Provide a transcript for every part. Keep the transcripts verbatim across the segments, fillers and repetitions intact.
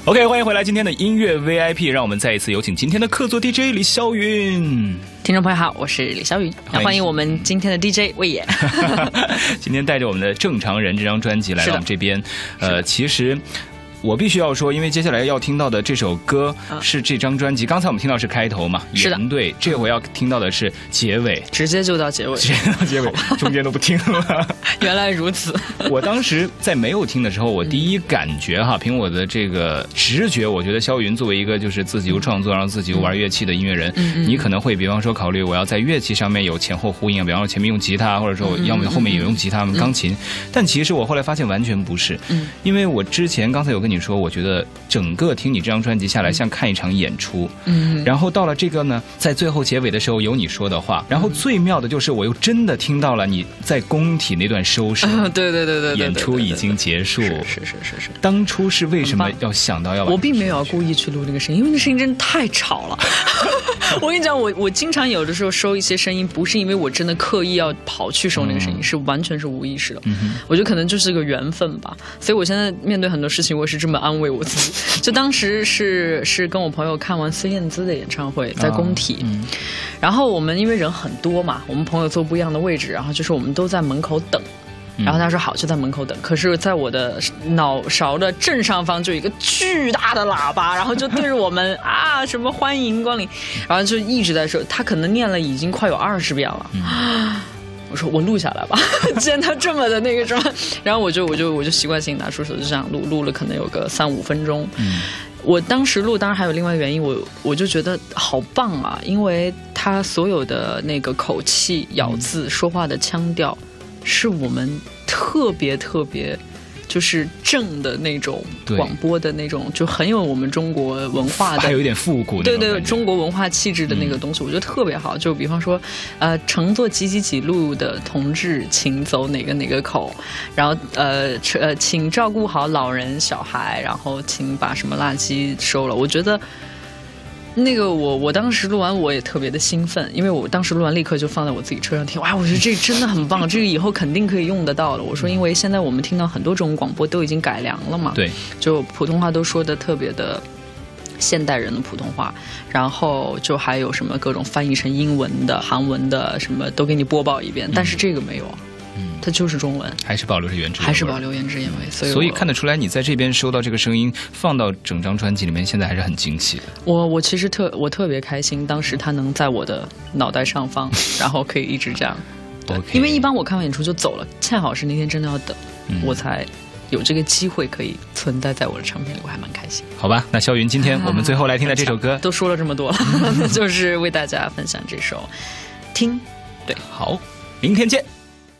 OK， 欢迎回来，今天的音乐 V I P， 让我们再一次有请今天的客座 D J 李霄云。 听众朋友好，我是李霄云，欢迎我们今天的 D J 魏野。 今天带着我们的《正常人》这张专辑来到我们这边，呃，其实。我必须要说，因为接下来要听到的这首歌是这张专辑，刚才我们听到是开头嘛， 是的， 对，这回要听到的是结尾， 直接就到结尾， 直接到结尾，中间都不听了。 原来如此。 我当时在没有听的时候，我第一感觉哈，凭我的这个直觉，我觉得霄云作为一个就是自己又创作，然后自己又玩乐器的音乐人，嗯、你可能会比方说考虑我要在乐器上面有前后呼应，比方说前面用吉他，或者说我要么后面也用吉他、嗯、钢琴，但其实我后来发现完全不是，嗯，因为我之前刚才有跟你说，我觉得。整个听你这张专辑下来像看一场演出，嗯，然后到了这个呢，在最后结尾的时候有你说的话，然后最妙的就是我又真的听到了你在工体那段收声， 啊、对对对 对, 对, 对, 对, 对, 对, 对, 对, 对, 对, 对, 对, 对，演出已经结束， 是是是是是。 当初是为什么要想到要把？ 我并没有要故意去录那个声音，因为那声音真的太吵了。我跟你讲，我我经常有的时候收一些声音，不是因为我真的刻意要跑去收那个声音，嗯、是完全是无意识的。嗯、我觉得可能就是个缘分吧。所以我现在面对很多事情，我是这么安慰我自己。就当时是是跟我朋友看完孙燕姿的演唱会，在工体，哦嗯、然后我们因为人很多嘛，我们朋友坐不一样的位置，然后就是我们都在门口等。然后他说好，就在门口等。可是在我的脑勺的正上方就有一个巨大的喇叭，然后就对着我们啊什么欢迎光临，然后就一直在说，他可能念了已经快有二十遍了。嗯、我说我录下来吧，既然他这么的那个什么，然后我就我就我就习惯性拿出手就这样录，录了可能有个三五分钟。嗯，我当时录当然还有另外一个原因，我我就觉得好棒啊，因为他所有的那个口气、咬字、说话的腔调。是我们特别特别就是正的那种广播的那种，就很有我们中国文化的， 还有一点复古， 对对，中国文化气质的那个东西，嗯、我觉得特别好。就比方说，呃，乘坐几几几路的同志，请走哪个哪个口，然后呃呃，请照顾好老人小孩，然后请把什么垃圾收了。我觉得。那个我我当时录完我也特别的兴奋，因为我当时录完立刻就放在我自己车上听，哇，我觉得这真的很棒，这个以后肯定可以用得到了。我说，因为现在我们听到很多种广播都已经改良了嘛， 对， 就普通话都说的特别的现代人的普通话，然后就还有什么各种翻译成英文的、韩文的，什么都给你播报一遍，但是这个没有。嗯，它就是中文， 还是保留着原汁原味， 还是保留原汁原味，所以所以看得出来，你在这边收到这个声音，放到整张专辑里面，现在还是很惊喜的。 我我其实特我特别开心，当时它能在我的脑袋上方，然后可以一直这样。 okay. 因为一般我看完演出就走了，恰好是那天真的要等，嗯、我才有这个机会可以存在在我的唱片里，我还蛮开心。 好吧，那霄云，今天我们最后来听的这首歌，啊、 都说了这么多了，就是为大家分享这首《听》。对， 好，明天见。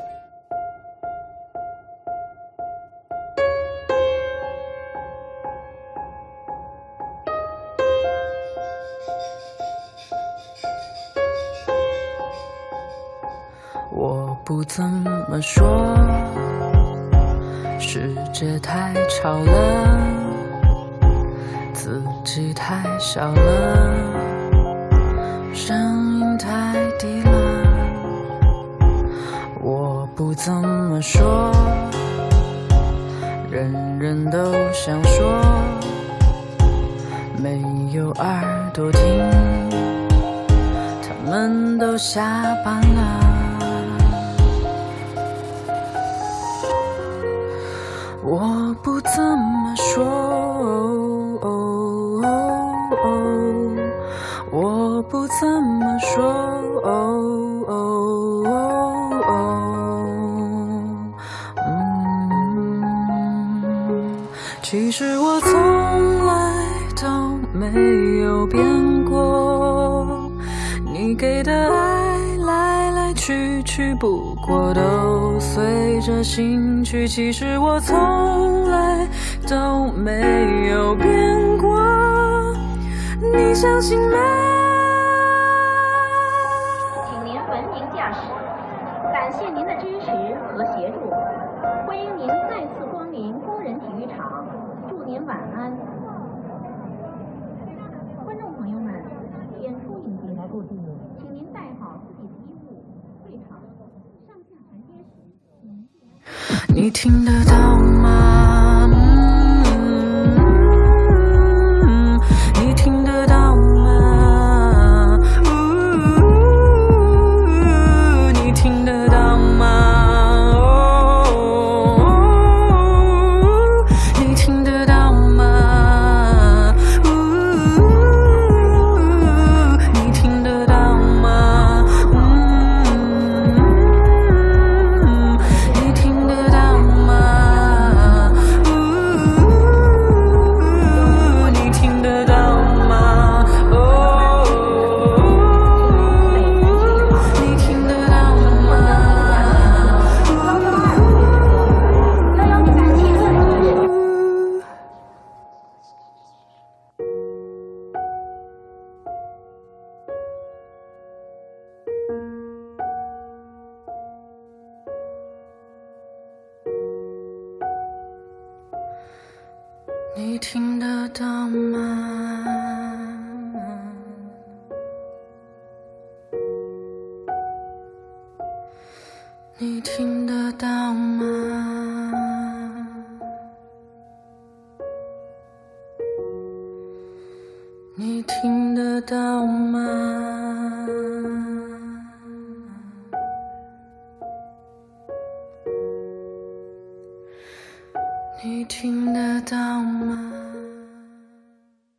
我不怎么说，世界太吵了，自己太小了，声音太低了。我不怎么说，人人都想说，没有耳朵听，他们都下班了。我不怎么说，哦哦哦、我不怎么说，哦哦哦哦、嗯，其实我从来都没有变过，你给的爱来来去去，不过都随着心去，其实我从来都没有变过，你相信吗？ 请您文明驾驶，感谢您的支持和协助，欢迎您再次光临工人体育场，祝您晚安。观众朋友们，演出已经来过，请您带好自己的衣物，退场。上下台阶时， 你听得到吗？嗯听得到吗？你听得到吗？你听得到吗？你听得到吗？